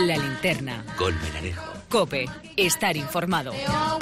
La Linterna. Con Melgarejo. COPE. Estar informado.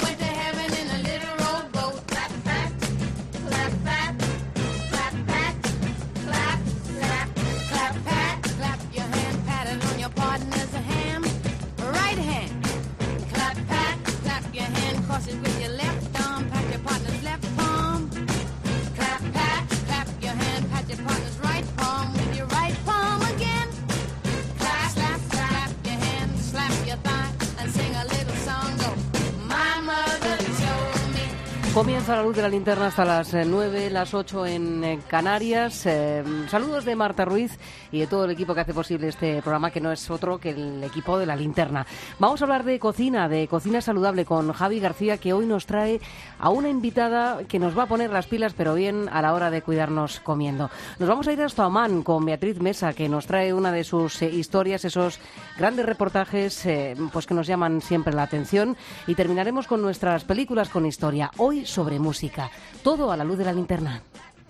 Comienza la luz de la linterna hasta las 9, las 8 en Canarias. Saludos de Marta Ruiz y de todo el equipo que hace posible este programa, que no es otro que el equipo de la linterna. Vamos a hablar de cocina saludable con Javi García, que hoy nos trae a una invitada que nos va a poner las pilas, pero bien a la hora de cuidarnos comiendo. Nos vamos a ir hasta Omán con Beatriz Mesa, que nos trae una de sus historias, esos grandes reportajes pues que nos llaman siempre la atención. Y terminaremos con nuestras películas con historia. Hoy sobre música. Todo a la luz de la linterna.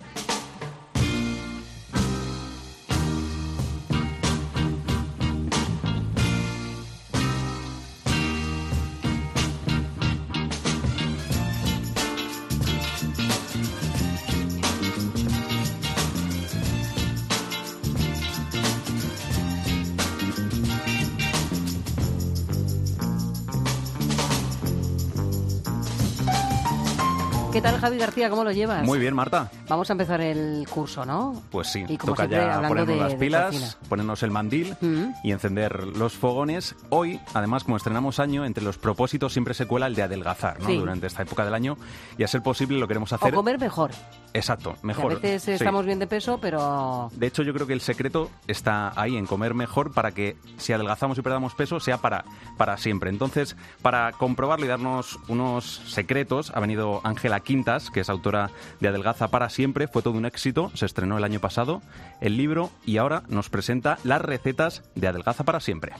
¿Qué tal, Javi García? ¿Cómo lo llevas? Muy bien, Marta. Vamos a empezar el curso, ¿no? Pues sí, y como toca siempre, ya hablando ponernos las pilas, cocina. ponernos el mandil y encender los fogones. Hoy, además, como estrenamos año, entre los propósitos siempre se cuela el de adelgazar, ¿no? Sí. Durante esta época del año, y a ser posible lo queremos hacer... O comer mejor. Exacto, mejor. Que a veces estamos bien de peso, pero... De hecho, yo creo que el secreto está ahí, en comer mejor, para que si adelgazamos y perdamos peso, sea para siempre. Entonces, para comprobarlo y darnos unos secretos, ha venido Ángela Quintas, que es autora de Adelgaza para siempre. Fue todo un éxito, se estrenó el año pasado el libro y ahora nos presenta las recetas de Adelgaza para siempre.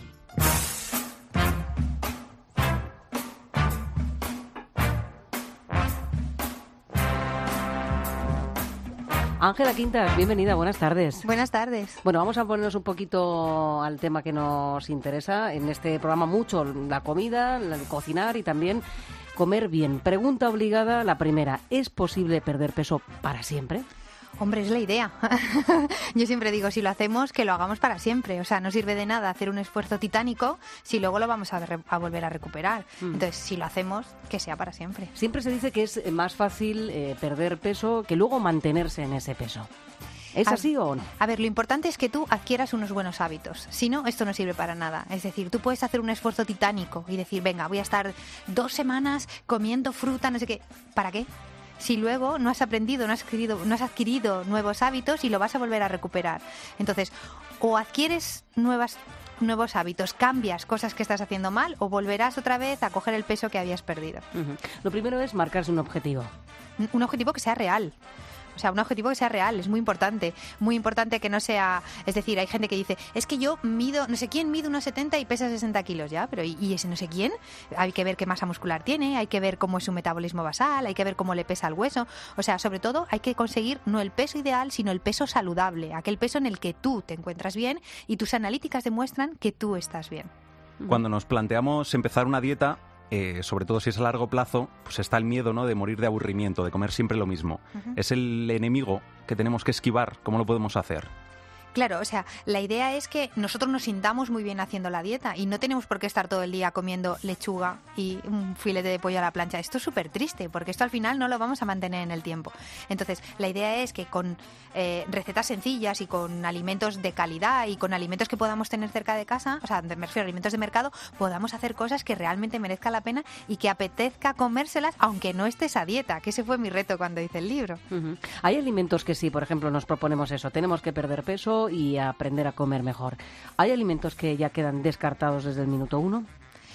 Ángela Quintas, bienvenida, buenas tardes. Buenas tardes. Bueno, vamos a ponernos un poquito al tema que nos interesa. En este programa mucho la comida, el cocinar y también comer bien. Pregunta obligada, la primera, ¿es posible perder peso para siempre? Hombre, es la idea. Yo siempre digo, si lo hacemos, que lo hagamos para siempre. O sea, no sirve de nada hacer un esfuerzo titánico si luego lo vamos a volver a recuperar. Entonces, si lo hacemos, que sea para siempre. Siempre se dice que es más fácil perder peso que luego mantenerse en ese peso. ¿Es así o no? A ver, lo importante es que tú adquieras unos buenos hábitos. Si no, esto no sirve para nada. Es decir, tú puedes hacer un esfuerzo titánico y decir, venga, voy a estar 2 semanas comiendo fruta, no sé qué. ¿Para qué? Si luego no has aprendido, no has adquirido nuevos hábitos y lo vas a volver a recuperar. Entonces, o adquieres nuevos hábitos, cambias cosas que estás haciendo mal o volverás otra vez a coger el peso que habías perdido. Lo primero es marcarse un objetivo. Un objetivo que sea real. O sea, un objetivo que sea real, es muy importante que no sea... Es decir, hay gente que dice, es que yo mido, no sé quién mide unos 70 y pesa 60 kilos ya, pero ¿y ese no sé quién? Hay que ver qué masa muscular tiene, hay que ver cómo es su metabolismo basal, hay que ver cómo le pesa el hueso. O sea, sobre todo hay que conseguir no el peso ideal, sino el peso saludable, aquel peso en el que tú te encuentras bien y tus analíticas demuestran que tú estás bien. Cuando nos planteamos empezar una dieta, sobre todo si es a largo plazo, pues está el miedo, ¿no?, de morir de aburrimiento, de comer siempre lo mismo. Es el enemigo que tenemos que esquivar. ¿Cómo lo podemos hacer? Claro, o sea, la idea es que nosotros nos sintamos muy bien haciendo la dieta y no tenemos por qué estar todo el día comiendo lechuga y un filete de pollo a la plancha. Esto es súper triste porque esto al final no lo vamos a mantener en el tiempo. Entonces, la idea es que con recetas sencillas y con alimentos de calidad y con alimentos que podamos tener cerca de casa, o sea, me refiero a alimentos de mercado, podamos hacer cosas que realmente merezcan la pena y que apetezca comérselas aunque no estés a dieta, que ese fue mi reto cuando hice el libro. Hay alimentos que sí, por ejemplo, nos proponemos eso, tenemos que perder peso y aprender a comer mejor. ¿Hay alimentos que ya quedan descartados desde el minuto 1?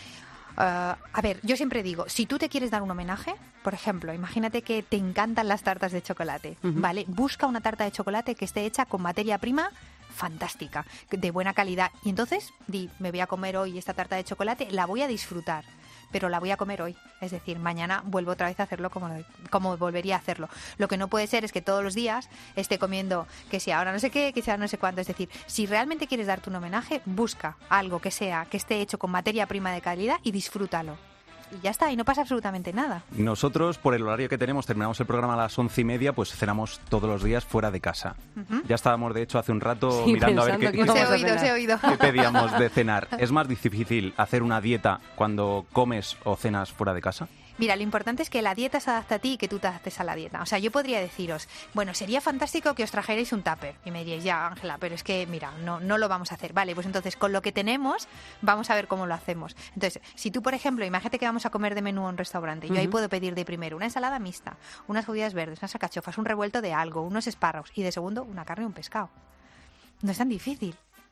A ver, yo siempre digo, si tú te quieres dar un homenaje, por ejemplo, imagínate que te encantan las tartas de chocolate, ¿vale? Busca una tarta de chocolate que esté hecha con materia prima fantástica, de buena calidad. Y entonces, me voy a comer hoy esta tarta de chocolate, la voy a disfrutar. pero la voy a comer hoy. Es decir, mañana vuelvo otra vez a hacerlo como volvería a hacerlo. Lo que no puede ser es que todos los días esté comiendo que si ahora no sé qué, que si ahora no sé cuánto. Es decir, si realmente quieres darte un homenaje, busca algo que esté hecho con materia prima de calidad y disfrútalo. Y ya está, y no pasa absolutamente nada. Nosotros, por el horario que tenemos, terminamos el programa a las 11:30, pues cenamos todos los días fuera de casa. Ya estábamos, de hecho, hace un rato mirando a ver qué Se he oído. ¿Qué pedíamos de cenar? ¿Es más difícil hacer una dieta cuando comes o cenas fuera de casa? Mira, lo importante es que la dieta se adapte a ti y que tú te adaptes a la dieta. O sea, yo podría deciros, bueno, sería fantástico que os trajerais un tupper. Y me diríais, ya, Ángela, pero es que, mira, no lo vamos a hacer. Vale, pues entonces, con lo que tenemos, vamos a ver cómo lo hacemos. Entonces, si tú, por ejemplo, imagínate que vamos a comer de menú a un restaurante. Yo ahí puedo pedir de primero una ensalada mixta, unas judías verdes, unas alcachofas, un revuelto de algo, unos espárragos. Y de segundo, una carne y un pescado. No es tan difícil.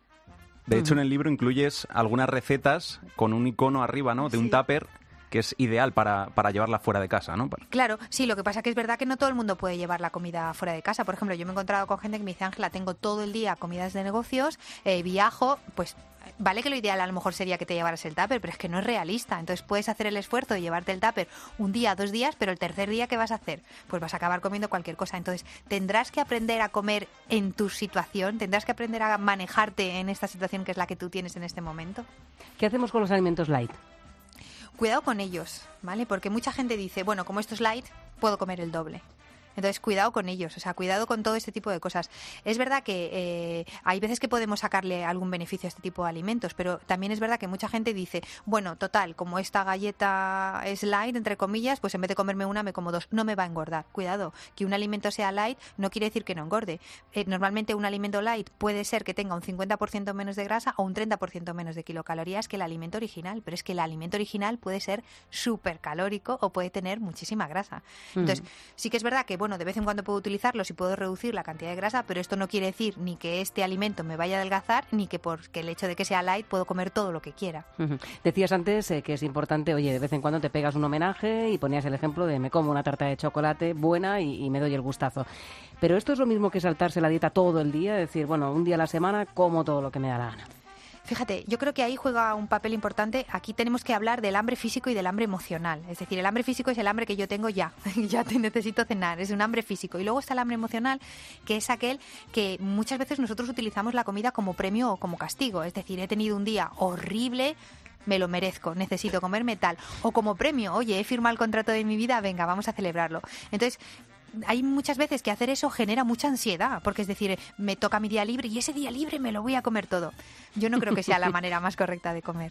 De hecho, en el libro incluyes algunas recetas con un icono arriba, ¿no? De un tupper, que es ideal para llevarla fuera de casa, ¿no? Claro, sí, lo que pasa que es verdad que no todo el mundo puede llevar la comida fuera de casa. Por ejemplo, yo me he encontrado con gente que me dice, Ángela, tengo todo el día comidas de negocios, viajo, pues vale que lo ideal a lo mejor sería que te llevaras el tupper, pero es que no es realista. Entonces puedes hacer el esfuerzo de llevarte el tupper un día, 2 días, pero el tercer día, ¿qué vas a hacer? Pues vas a acabar comiendo cualquier cosa. Entonces tendrás que aprender a comer en tu situación, tendrás que aprender a manejarte en esta situación que es la que tú tienes en este momento. ¿Qué hacemos con los alimentos light? Cuidado con ellos, ¿vale? Porque mucha gente dice, bueno, como esto es light, puedo comer el doble. Entonces, cuidado con ellos, o sea, cuidado con todo este tipo de cosas. Es verdad que hay veces que podemos sacarle algún beneficio a este tipo de alimentos, pero también es verdad que mucha gente dice, bueno, total, como esta galleta es light, entre comillas, pues en vez de comerme una me como 2, no me va a engordar. Cuidado, que un alimento sea light no quiere decir que no engorde. Normalmente un alimento light puede ser que tenga un 50% menos de grasa o un 30% menos de kilocalorías que el alimento original, pero es que el alimento original puede ser súper calórico o puede tener muchísima grasa. Entonces, sí que es verdad que, bueno, de vez en cuando puedo utilizarlos y puedo reducir la cantidad de grasa, pero esto no quiere decir ni que este alimento me vaya a adelgazar, ni que porque el hecho de que sea light puedo comer todo lo que quiera. Decías antes que es importante, oye, de vez en cuando te pegas un homenaje y ponías el ejemplo de me como una tarta de chocolate buena y me doy el gustazo. Pero esto es lo mismo que saltarse la dieta todo el día, decir, bueno, un día a la semana como todo lo que me da la gana. Fíjate, yo creo que ahí juega un papel importante. Aquí tenemos que hablar del hambre físico y del hambre emocional. Es decir, el hambre físico es el hambre que yo tengo ya te necesito cenar, es un hambre físico. Y luego está el hambre emocional, que es aquel que muchas veces nosotros utilizamos la comida como premio o como castigo. Es decir, he tenido un día horrible, me lo merezco, necesito comerme tal. O como premio, oye, he firmado el contrato de mi vida, venga, vamos a celebrarlo. Entonces, hay muchas veces que hacer eso genera mucha ansiedad, porque es decir, me toca mi día libre y ese día libre me lo voy a comer todo. Yo no creo que sea la manera más correcta de comer.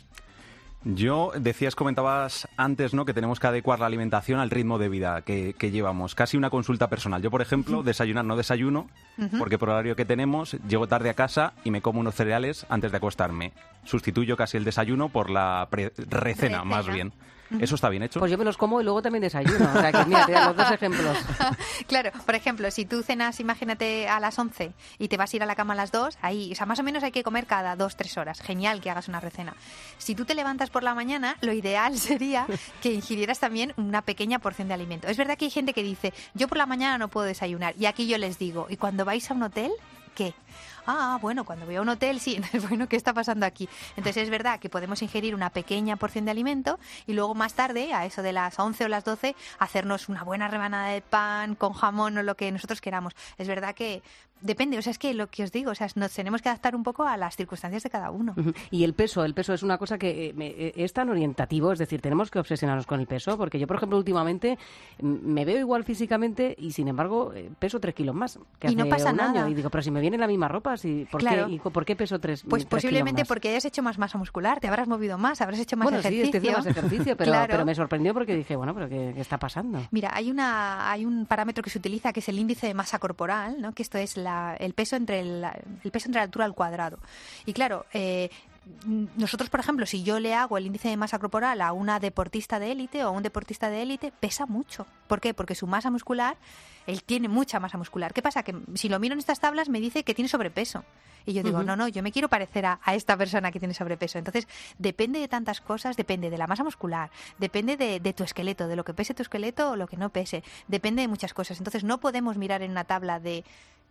Comentabas antes, ¿no?, que tenemos que adecuar la alimentación al ritmo de vida que llevamos. Casi una consulta personal. Yo, por ejemplo, desayunar no desayuno, porque por el horario que tenemos, llego tarde a casa y me como unos cereales antes de acostarme. Sustituyo casi el desayuno por la recena, más bien. ¿Eso está bien hecho? Pues yo me los como y luego también desayuno. O sea, que mira, te doy los dos ejemplos. Claro, por ejemplo, si tú cenas, imagínate, a las 11 y te vas a ir a la cama a las 2, ahí, o sea, más o menos hay que comer cada 2-3 horas. Genial que hagas una recena. Si tú te levantas por la mañana, lo ideal sería que ingirieras también una pequeña porción de alimento. Es verdad que hay gente que dice, yo por la mañana no puedo desayunar. Y aquí yo les digo, ¿y cuando vais a un hotel, qué? Ah, bueno, cuando voy a un hotel, sí. Entonces, bueno, ¿qué está pasando aquí? Entonces, es verdad que podemos ingerir una pequeña porción de alimento y luego más tarde, a eso de las 11 o las 12, hacernos una buena rebanada de pan con jamón o lo que nosotros queramos. Es verdad que depende, o sea, es que lo que os digo, o sea, nos tenemos que adaptar un poco a las circunstancias de cada uno. Y el peso es una cosa que es tan orientativo, es decir, tenemos que obsesionarnos con el peso, porque yo, por ejemplo, últimamente me veo igual físicamente y, sin embargo, peso 3 kilos más que hace no pasa un nada. año. Y digo, pero si me viene la misma ropa, ¿por qué peso 3 Pues 3 posiblemente kilos más? porque hayas hecho más masa muscular, te habrás movido más, habrás hecho más ejercicio. Bueno, sí, estoy haciendo más ejercicio, pero, claro. pero me sorprendió porque dije, bueno, ¿pero qué está pasando? Mira, hay un parámetro que se utiliza que es el índice de masa corporal, ¿no? Que esto es el peso entre la altura al cuadrado. Y claro, nosotros, por ejemplo, si yo le hago el índice de masa corporal a una deportista de élite o a un deportista de élite, pesa mucho. ¿Por qué? Porque su masa muscular, él tiene mucha masa muscular. ¿Qué pasa? Que si lo miro en estas tablas me dice que tiene sobrepeso. Y yo digo, no, yo me quiero parecer a esta persona que tiene sobrepeso. Entonces, depende de tantas cosas, depende de la masa muscular, depende de tu esqueleto, de lo que pese tu esqueleto o lo que no pese, depende de muchas cosas. Entonces, no podemos mirar en una tabla de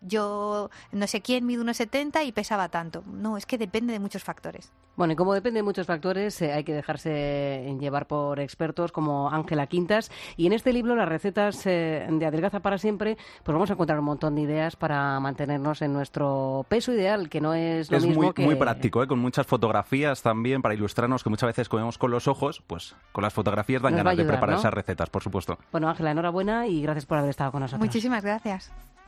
yo no sé quién mide 1,70 y pesaba tanto. No, es que depende de muchos factores. Bueno, y como depende de muchos factores, hay que dejarse llevar por expertos como Ángela Quintas. Y en este libro, Las recetas de Adelgaza para siempre, pues vamos a encontrar un montón de ideas para mantenernos en nuestro peso ideal, que no es lo mismo que... Es muy práctico, con muchas fotografías también para ilustrarnos, que muchas veces comemos con los ojos, pues con las fotografías dan ganas de preparar, ¿no?, esas recetas, por supuesto. Bueno, Ángela, enhorabuena y gracias por haber estado con nosotros. Muchísimas gracias.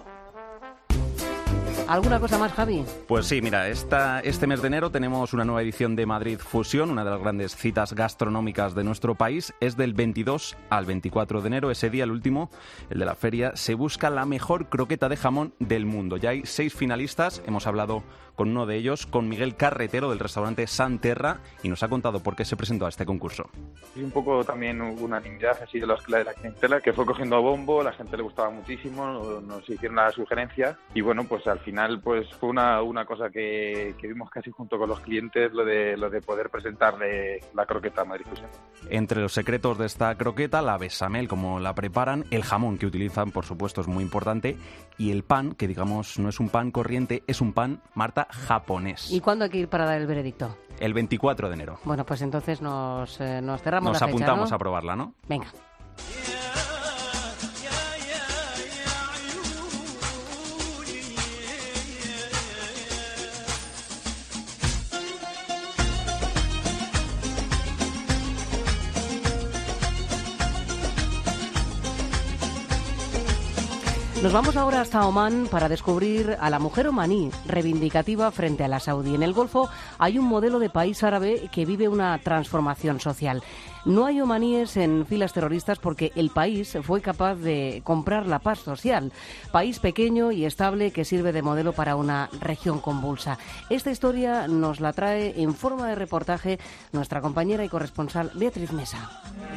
¿Alguna cosa más, Javi? Pues sí, mira, este mes de enero tenemos una nueva edición de Madrid Fusión, una de las grandes citas gastronómicas de nuestro país. Es del 22 al 24 de enero, ese día, el último, el de la feria. Se busca la mejor croqueta de jamón del mundo. Ya hay 6 finalistas, hemos hablado con uno de ellos, con Miguel Carretero, del restaurante Santerra, y nos ha contado por qué se presentó a este concurso. Y un poco también hubo unanimidad así de la clientela, que fue cogiendo a bombo, la gente le gustaba muchísimo, nos hicieron la sugerencia, y bueno, pues al final pues fue una cosa que vimos casi junto con los clientes, lo de poder presentarle la croqueta a Madrid Fusión. Entre los secretos de esta croqueta, la bechamel, como la preparan, el jamón que utilizan, por supuesto, es muy importante, y el pan, que digamos no es un pan corriente, es un pan, Marta, japonés. ¿Y cuándo hay que ir para dar el veredicto? El 24 de enero. Bueno, pues entonces nos cerramos Nos la fecha, apuntamos, ¿no?, a probarla, ¿no? Venga. Nos vamos ahora hasta Omán para descubrir a la mujer omaní, reivindicativa frente a la saudí. En el Golfo hay un modelo de país árabe que vive una transformación social. No hay omaníes en filas terroristas porque el país fue capaz de comprar la paz social. País pequeño y estable que sirve de modelo para una región convulsa. Esta historia nos la trae en forma de reportaje nuestra compañera y corresponsal Beatriz Mesa.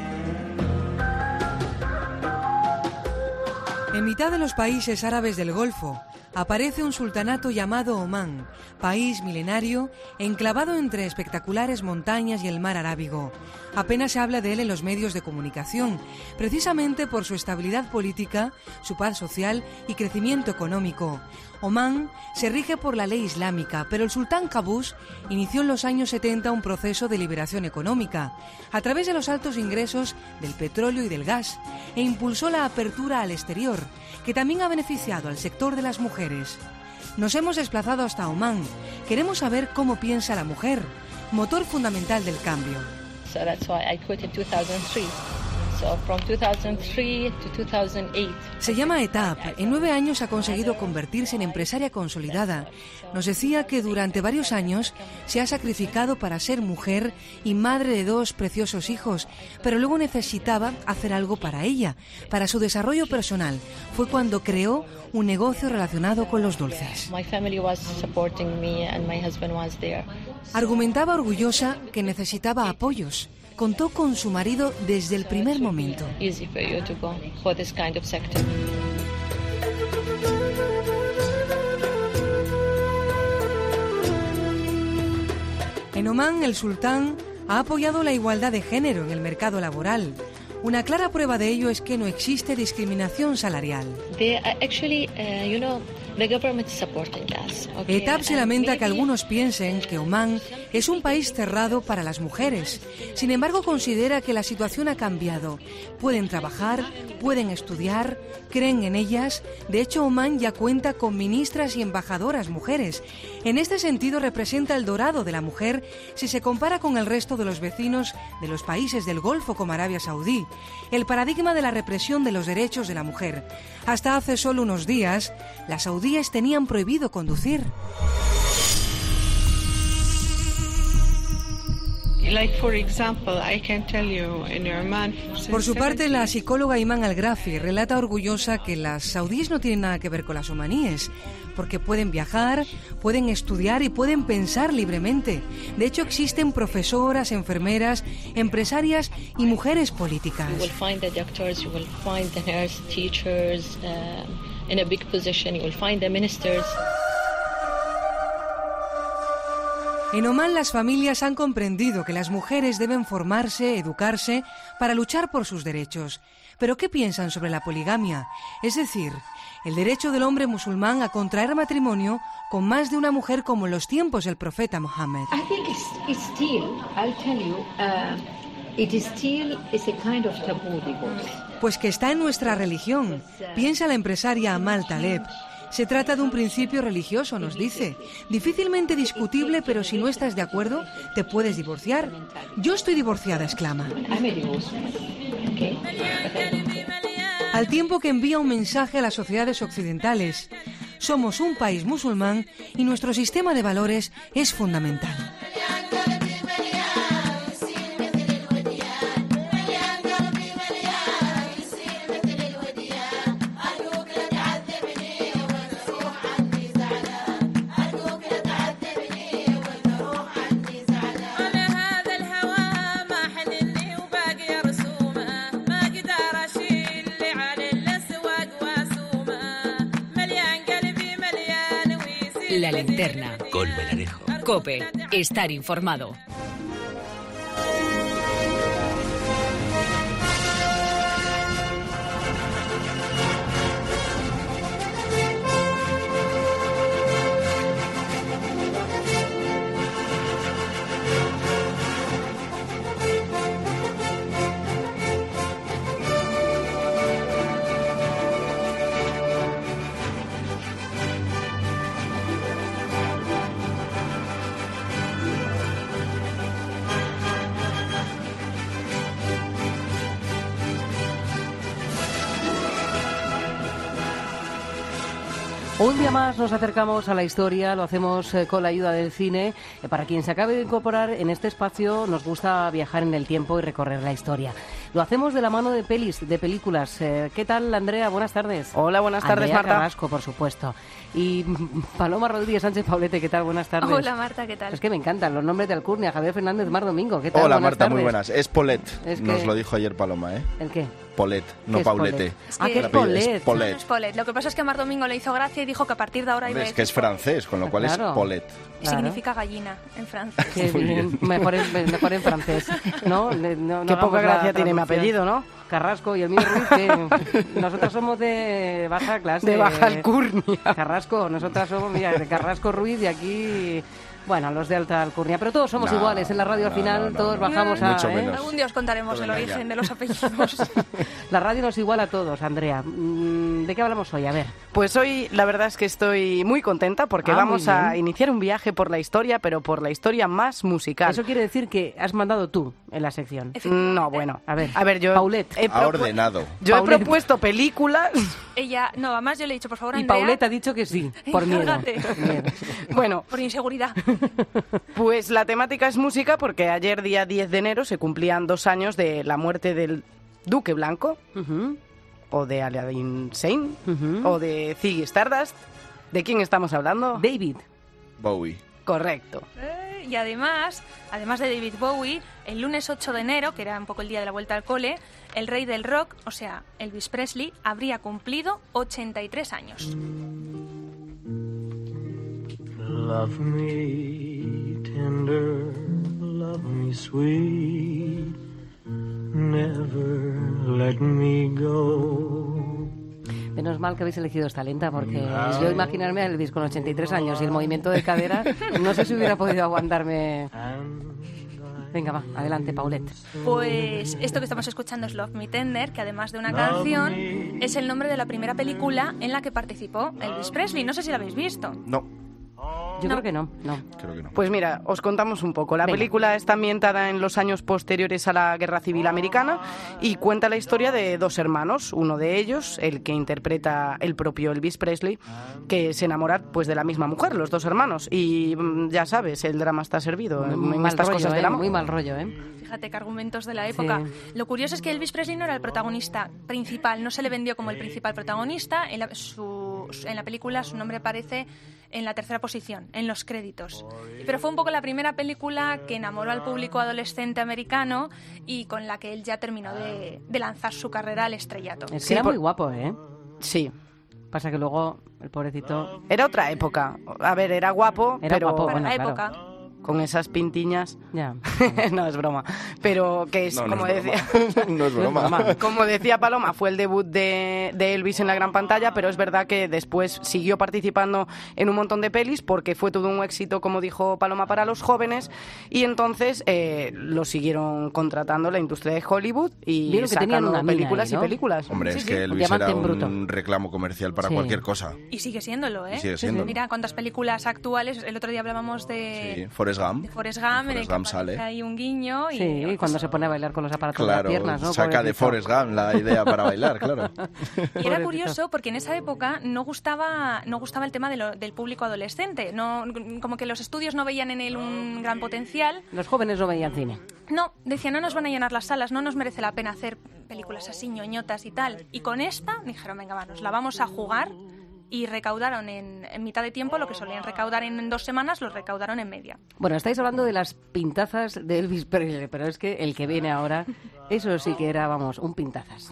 En mitad de los países árabes del Golfo aparece un sultanato llamado Omán, país milenario enclavado entre espectaculares montañas y el mar Arábigo. Apenas se habla de él en los medios de comunicación, precisamente por su estabilidad política, su paz social y crecimiento económico. Omán se rige por la ley islámica, pero el sultán Qaboos inició en los años 70 un proceso de liberación económica a través de los altos ingresos del petróleo y del gas e impulsó la apertura al exterior, que también ha beneficiado al sector de las mujeres. Nos hemos desplazado hasta Omán. Queremos saber cómo piensa la mujer, motor fundamental del cambio. So that's why I quit in 2003. So from 2003 to 2008. Se llama Etap. En 9 años ha conseguido convertirse en empresaria consolidada. Nos decía que durante varios años se ha sacrificado para ser mujer y madre de 2 preciosos hijos, pero luego necesitaba hacer algo para ella, para su desarrollo personal. Fue cuando creó un negocio relacionado con los dulces. My family was supporting me and my husband was there. Argumentaba orgullosa que necesitaba apoyos. Contó con su marido desde el primer momento. Easy for you to go for this kind of sector. En Omán, el sultán ha apoyado la igualdad de género en el mercado laboral. Una clara prueba de ello es que no existe discriminación salarial. Etap se lamenta que algunos piensen que Omán es un país cerrado para las mujeres. Sin embargo, considera que la situación ha cambiado. Pueden trabajar, pueden estudiar, creen en ellas. De hecho, Omán ya cuenta con ministras y embajadoras mujeres. En este sentido, representa el dorado de la mujer si se compara con el resto de los vecinos de los países del Golfo como Arabia Saudí. El paradigma de la represión de los derechos de la mujer. Hasta hace solo unos días, las saudíes tenían prohibido conducir. Por su parte, la psicóloga Iman Al-Grafi relata orgullosa que las saudíes no tienen nada que ver con las omaníes, porque pueden viajar, pueden estudiar y pueden pensar libremente. De hecho, existen profesoras, enfermeras, empresarias y mujeres políticas. En Omán las familias han comprendido que las mujeres deben formarse, educarse, para luchar por sus derechos. ¿Pero qué piensan sobre la poligamia? Es decir, el derecho del hombre musulmán a contraer matrimonio con más de una mujer como en los tiempos del profeta Mohammed. I think it's still, I'll tell you, it is still is a kind of taboo divorce. Pues que está en nuestra religión, piensa la empresaria Amal Taleb. Se trata de un principio religioso, nos dice. Difícilmente discutible, pero si no estás de acuerdo, te puedes divorciar. Yo estoy divorciada, exclama. Al tiempo que envía un mensaje a las sociedades occidentales. Somos un país musulmán y nuestro sistema de valores es fundamental. La linterna. Con Melarejo. COPE. Estar informado. Un día más nos acercamos a la historia, lo hacemos con la ayuda del cine. Para quien se acabe de incorporar en este espacio, nos gusta viajar en el tiempo y recorrer la historia. Lo hacemos de la mano de películas. ¿Qué tal, Andrea? Buenas tardes. Hola, buenas tardes, Andrea Marta. Carrasco, por supuesto. Y Paloma Rodríguez Sánchez Paulete, ¿qué tal? Buenas tardes. Hola, Marta, ¿qué tal? Es que me encantan los nombres de alcurnia. Javier Fernández Mar Domingo, ¿qué tal? Hola, buenas Marta, tardes. muy buenas. Es Paulette, Es que- nos lo dijo ayer Paloma, ¿eh? ¿El qué? Paulette, no ¿Qué es Paulette. Paulette? Ah, que es Paulette. Es Paulette. No es Paulette. Lo que pasa es que a Mar Domingo le hizo gracia y dijo que a partir de ahora iba a Es decir que es francés, con lo cual Claro. es Paulette. Claro. significa gallina en francés. Qué bien, mejor en francés, ¿no? No Qué poca hagamos la gracia tiene mi traducción. apellido, ¿no? Carrasco y el mío Ruiz, que nosotras somos de baja clase. De baja alcurnia. Carrasco, nosotras somos, mira, de Carrasco Ruiz y aquí, bueno, los de alta alcurnia. Pero todos somos No, iguales, en la radio al no, final no, todos no, bajamos mucho a... menos. Algún día os contaremos Todo el venga origen ya. de los apellidos. La radio nos iguala a todos, Andrea. ¿De qué hablamos hoy? A ver. Pues hoy la verdad es que estoy muy contenta porque Ah, muy vamos a bien. iniciar un viaje por la historia, pero por la historia más musical. Eso quiere decir que has mandado tú en la sección. No, bueno. A ver, yo Paulette. Ha ordenado. Yo he Paulette. propuesto películas. Ella, no, además yo le he dicho, por favor, Y Andrea, Paulette ha dicho que sí, por miedo. Encárgate. Miedo. Bueno, por inseguridad. pues la temática es música porque ayer, día 10 de enero, se cumplían 2 años de la muerte del Duque Blanco, Ujú, o de Aladdin Sane, ujú. o de Ziggy Stardust. ¿De quién estamos hablando? David. Bowie. Correcto. Y además de David Bowie, el lunes 8 de enero, que era un poco el día de la vuelta al cole, el rey del rock, o sea, Elvis Presley, habría cumplido 83 años. Love me tender, love me sweet, never let me go. Menos mal que habéis elegido esta lenta, porque yo imaginarme a Elvis con 83 años y el movimiento de cadera, no sé si hubiera podido aguantarme. Venga, va, adelante, Paulette. Pues esto que estamos escuchando es Love Me Tender, que además de una canción, es el nombre de la primera película en la que participó Elvis Presley. No sé si la habéis visto. No, Yo creo que no. creo que no. Pues mira, os contamos un poco. La Venga. película está ambientada en los años posteriores a la Guerra Civil Americana y cuenta la historia de 2 hermanos. Uno de ellos, el que interpreta el propio Elvis Presley, que se enamora pues de la misma mujer, los 2 hermanos. Y ya sabes, el drama está servido en Mal estas rollo, cosas del amor. muy mal rollo, ¿eh? Fíjate qué argumentos de la época. Lo curioso es que Elvis Presley no era el protagonista principal, no se le vendió como el principal protagonista. En la película su nombre aparece en la 3ª posición, en los créditos. Pero fue un poco la primera película que enamoró al público adolescente americano y con la que él ya terminó de lanzar su carrera al estrellato. Es que era muy guapo, ¿eh? Sí. Pasa que luego el pobrecito... Era otra época. A ver, era guapo, Era pero... guapo, Para bueno, la claro. época. con esas pintiñas. Ya. No, es broma. Pero que es, No, como no es decía... No es broma. Como decía Paloma, fue el debut de Elvis en la gran pantalla, pero es verdad que después siguió participando en un montón de pelis porque fue todo un éxito, como dijo Paloma, para los jóvenes, y entonces lo siguieron contratando la industria de Hollywood y Vieron que tenían sacando una mina películas ahí, ¿no? y películas. Hombre, Sí, es sí, que un Elvis diamante era en bruto. un reclamo comercial para Sí. cualquier cosa. Y sigue siéndolo, ¿eh? Y sigue siendo. Mira cuántas películas actuales. El otro día hablábamos Sí, de Forrest Gump. Forrest Gump, en el Forrest que Gump sale. aparece ahí un guiño. Y Sí, cuando se pone a bailar con los aparatos de las Claro, piernas, ¿no? saca de Pobrecito. Forrest Gump la idea para bailar, claro. Y era Pobrecito. curioso porque en esa época no gustaba el tema del público adolescente. No, como que los estudios no veían en él un gran potencial. Los jóvenes no veían cine. No, decían, no nos van a llenar las salas, no nos merece la pena hacer películas así ñoñotas y tal. Y con esta dijeron, venga, nos la vamos a jugar. Y recaudaron en mitad de tiempo lo que solían recaudar en 2 semanas, lo recaudaron en media. Bueno, estáis hablando de las pintazas de Elvis Presley, pero es que el que viene ahora, eso sí que era, vamos, un pintazas.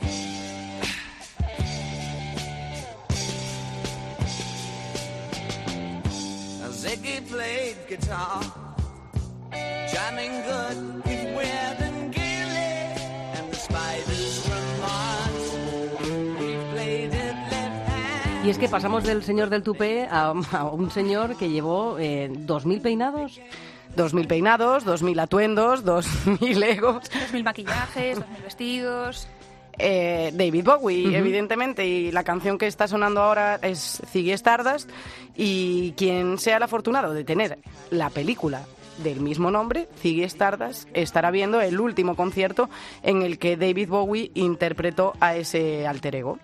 Ziggy played guitar, jamming good with Weird and Gilly, and the Spiders from Mars. We played it left hand. Y es que pasamos del señor del tupé a un señor que llevó 2.000 peinados. 2.000 peinados, 2.000 atuendos, 2.000 egos. 2.000 maquillajes, 2.000 vestidos. David Bowie, evidentemente, y la canción que está sonando ahora es Ziggy Stardust, y quien sea el afortunado de tener la película del mismo nombre, Ziggy Stardust, estará viendo el último concierto en el que David Bowie interpretó a ese alter ego.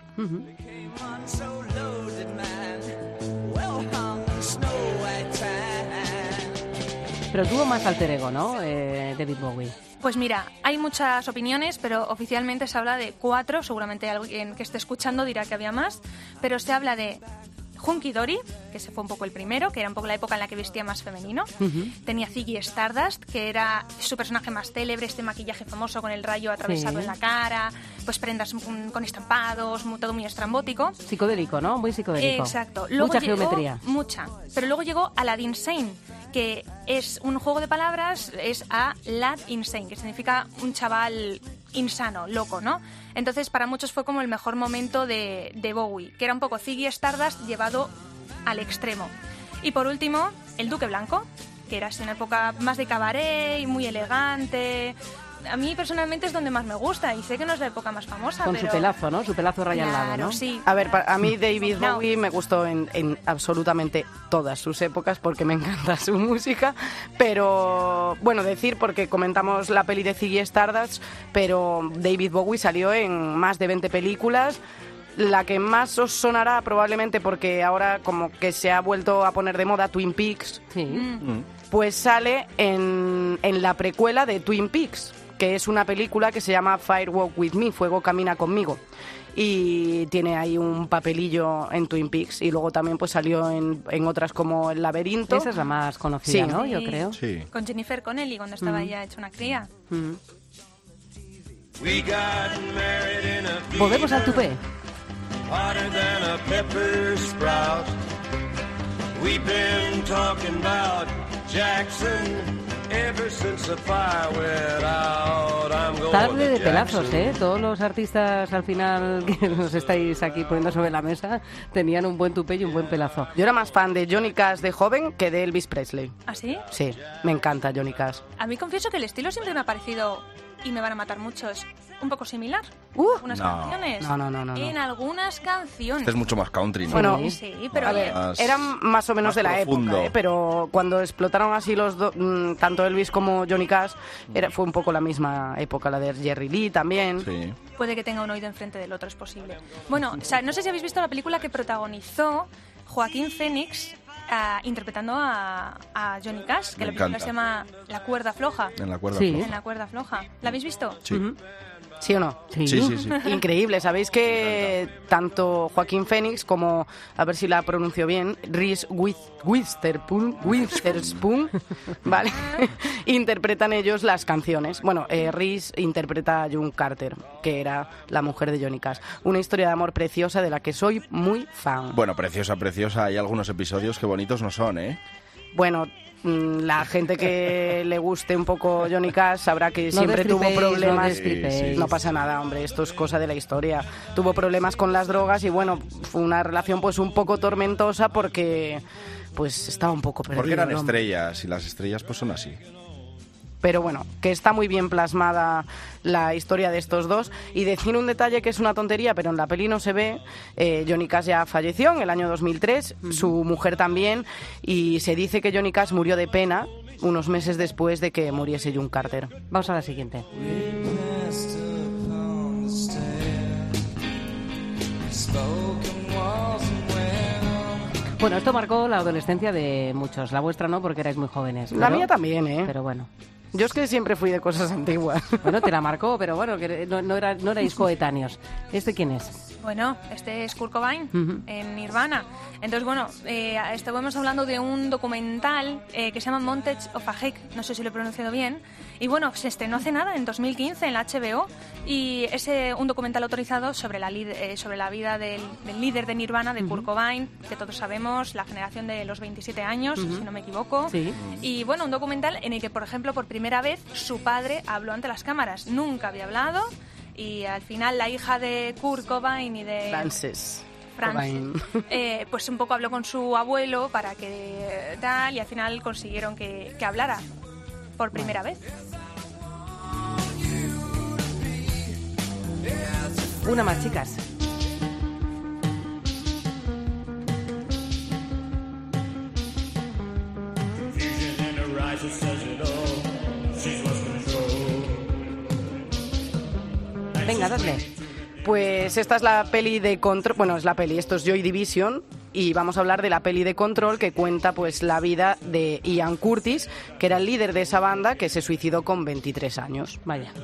Pero tuvo más alter ego, ¿no? David Bowie. Pues mira, hay muchas opiniones, pero oficialmente se habla de 4, seguramente alguien que esté escuchando dirá que había más, pero se habla de Hunky Dory, que ese fue un poco el primero, que era un poco la época en la que vestía más femenino. Tenía Ziggy Stardust, que era su personaje más célebre, este maquillaje famoso con el rayo atravesado en la cara, pues prendas con estampados, todo muy estrambótico. Psicodélico, ¿no? Muy psicodélico. Exacto. Mucha geometría. Mucha. Pero luego llegó Aladdin Sane, que es un juego de palabras, es a lad insane, que significa un chaval insano, loco, ¿no? Entonces para muchos fue como el mejor momento de Bowie, que era un poco Ziggy Stardust llevado al extremo. Y por último, el Duque Blanco, que era así una época más de cabaret y muy elegante. A mí personalmente es donde más me gusta y sé que no es la época más famosa, Con pero... su pelazo, ¿no? Su pelazo raya al lado, Claro, ¿no? sí. A ver, a mí David Bowie me gustó en absolutamente todas sus épocas porque me encanta su música, pero bueno, decir, porque comentamos la peli de Ziggy Stardust, pero David Bowie salió en más de 20 películas. La que más os sonará probablemente porque ahora como que se ha vuelto a poner de moda, Twin Peaks, pues sale en la precuela de Twin Peaks, que es una película que se llama Fire Walk With Me, Fuego Camina Conmigo. Y tiene ahí un papelillo en Twin Peaks. Y luego también pues salió en otras como El Laberinto. Esa es la más conocida, Sí. ¿no? Yo creo. Sí. Con Jennifer Connelly cuando estaba ya hecha una cría. Volvemos al tupé. Hotter than a pepper sprout. We've been talking about Jackson ever since the fire went out. I'm going Tarde de Oh, to pelazos, Jackson. ¿eh? Todos los artistas al final que nos estáis aquí poniendo sobre la mesa tenían un buen tupé y un buen pelazo. Yo era más fan de Johnny Cash de joven que de Elvis Presley. ¿Ah, sí? Sí, me encanta Johnny Cash. A mí confieso que el estilo siempre me ha parecido, y me van a matar muchos, un poco similar. Algunas No. canciones. No. En algunas canciones. Este es mucho más country, ¿no? Bueno, Sí, pero a oye, ver, Más- eran más o menos más de la profundo. época, pero cuando explotaron así los dos, tanto Elvis como Johnny Cash, fue un poco la misma época, la de Jerry Lee también. Sí. puede que tenga un oído enfrente del otro, es posible. Bueno, o sea, no sé si habéis visto la película que protagonizó Joaquín Phoenix interpretando a Johnny Cash, que Me la película encanta. se llama La cuerda floja. En la cuerda Sí. floja. En la cuerda floja. ¿La habéis visto? Sí. ¿Sí o no? Sí. Sí, sí, sí. Increíble, sabéis que tanto Joaquín Phoenix como, a ver si la pronuncio bien, Reese Witherspoon, ¿vale? Interpretan ellos las canciones. Bueno, Reese interpreta a June Carter, que era la mujer de Johnny Cash. Una historia de amor preciosa de la que soy muy fan. Bueno, preciosa, preciosa. Hay algunos episodios que bonitos no son, ¿eh? Bueno, la gente que le guste un poco Johnny Cash sabrá que siempre tuvo problemas. No pasa nada, hombre, esto es cosa de la historia. Tuvo problemas con las drogas y bueno, fue una relación pues un poco tormentosa porque pues estaba un poco perdido. Porque eran ¿no? estrellas y las estrellas pues son así. Pero bueno, que está muy bien plasmada la historia de estos dos. Y decir un detalle que es una tontería, pero en la peli no se ve, Johnny Cash ya falleció en el año 2003, su mujer también, y se dice que Johnny Cash murió de pena unos meses después de que muriese June Carter. Vamos a la siguiente. Bueno, esto marcó la adolescencia de muchos. La vuestra no, porque erais muy jóvenes. La mía también, ¿eh? Pero bueno. Yo es que siempre fui de cosas antiguas. Bueno, te la marcó, pero bueno, que no erais coetáneos. ¿Este quién es? Bueno, este es Kurt Cobain, en Nirvana. Entonces, bueno, estuvimos hablando de un documental que se llama Montage of a Heck, no sé si lo he pronunciado bien. Y bueno, se estrenó hace nada, en 2015, en la HBO, y es un documental autorizado sobre la vida del líder de Nirvana, de Kurt Cobain, que todos sabemos, la generación de los 27 años, si no me equivoco. Sí. Y bueno, un documental en el que, por ejemplo, por primera vez, su padre habló ante las cámaras. Nunca había hablado. Y al final la hija de Kurt Cobain y de Frances, pues un poco habló con su abuelo para que tal, y al final consiguieron que hablara por primera vez. Una más, chicas. Venga, dadle. Pues esta es la peli de Control, bueno, es la peli, esto es Joy Division, y vamos a hablar de la peli de Control que cuenta pues la vida de Ian Curtis, que era el líder de esa banda que se suicidó con 23 años. Vaya.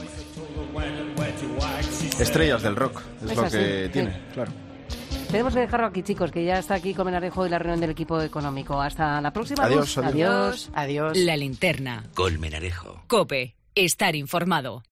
Estrellas del rock, es lo así, que sí. tiene, claro. Tenemos que dejarlo aquí, chicos, que ya está aquí Colmenarejo y la reunión del equipo económico. Hasta la próxima. Adiós, Adiós. Adiós. La linterna. Colmenarejo. COPE. Estar informado.